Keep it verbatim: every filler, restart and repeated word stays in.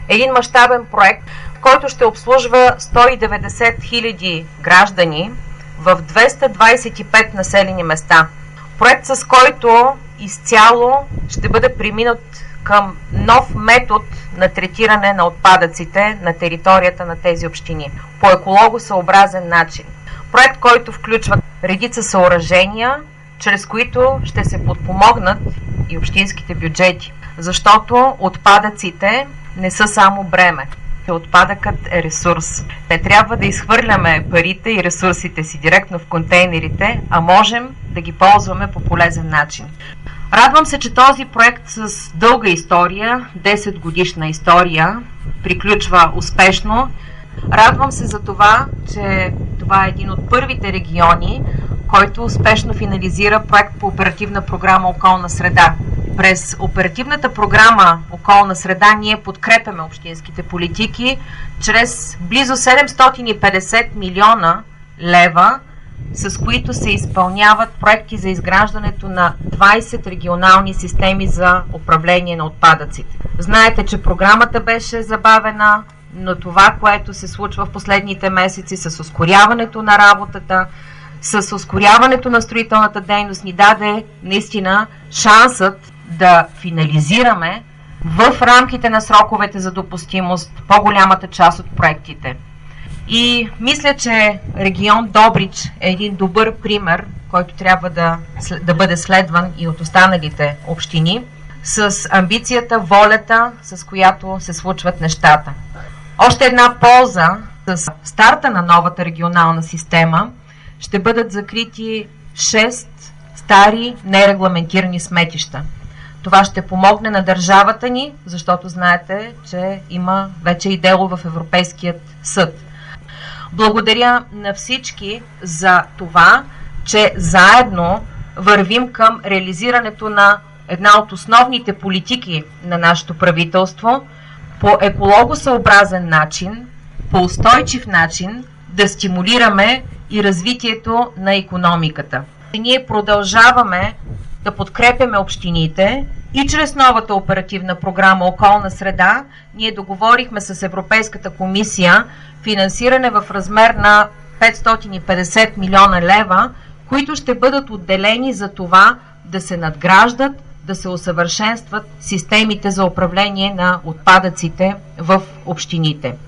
Един мащабен проект, който ще обслужва сто и деветдесет хиляди граждани в двеста двадесет и пет населени места. Проект, с който изцяло ще бъде преминат към нов метод на третиране на отпадъците на територията на тези общини по екологосъобразен начин. Проект, който включва редица съоръжения, чрез които ще се подпомогнат и общинските бюджети, защото отпадъците не са само бреме. Отпадъкът е ресурс. Не трябва да изхвърляме парите и ресурсите си директно в контейнерите, а можем да ги ползваме по полезен начин. Радвам се, че този проект с дълга история, десет годишна история, приключва успешно. Радвам се за това, че това е един от първите региони, който успешно финализира проект по Оперативна програма Околна среда. През Оперативната програма Околна среда ние подкрепяме общинските политики чрез близо седемстотин и петдесет милиона лева, с които се изпълняват проекти за изграждането на двадесет регионални системи за управление на отпадъците. Знаете, че програмата беше забавена, но това, което се случва в последните месеци с ускоряването на работата, с ускоряването на строителната дейност, ни даде наистина шансът да финализираме в рамките на сроковете за допустимост по-голямата част от проектите. И мисля, че регион Добрич е един добър пример, който трябва да, да бъде следван и от останалите общини, с амбицията, волята, с която се случват нещата. Още една полза с старта на новата регионална система ще бъдат закрити шест стари нерегламентирани сметища. Това ще помогне на държавата ни, защото знаете, че има вече и дело в Европейският съд. Благодаря на всички за това, че заедно вървим към реализирането на една от основните политики на нашето правителство по екологосъобразен начин, по устойчив начин да стимулираме и развитието на икономиката. Ние продължаваме да подкрепяме общините и чрез новата оперативна програма Околна среда ние договорихме с Европейската комисия финансиране в размер на петстотин и петдесет милиона лева, които ще бъдат отделени за това да се надграждат, да се усъвършенстват системите за управление на отпадъците в общините.